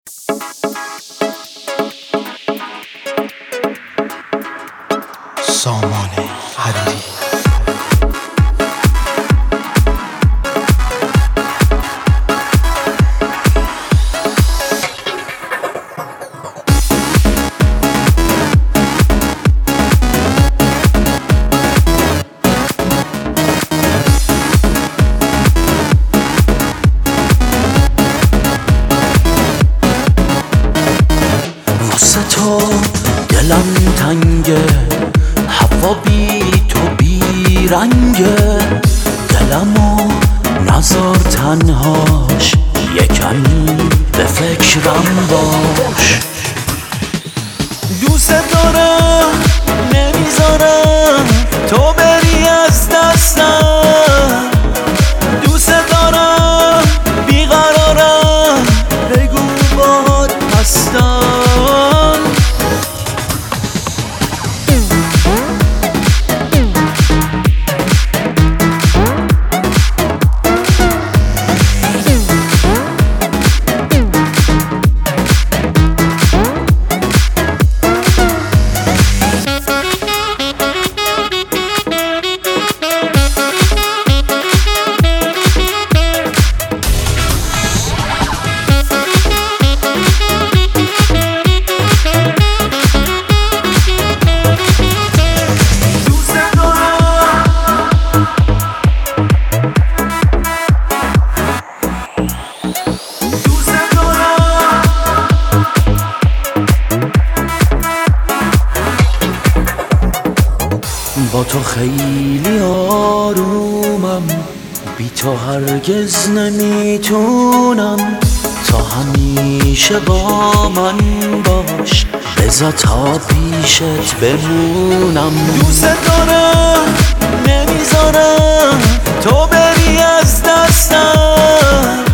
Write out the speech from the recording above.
سامان حریری. واسه تو دلم تنگه، هوا بی تو بی رنگه، دلمو نذار تنهاش، یکم به فکرم باش. دوست دارم نمیذارم تو بری از دستم، دوست دارم بیقرارم بگو باد هستم. با تو خیلی آرومم، بی تو هرگز نمیتونم، تا همیشه با من باش، بذار تا پیشت بمونم. دوست دارم نمیذارم تو بری از دستم،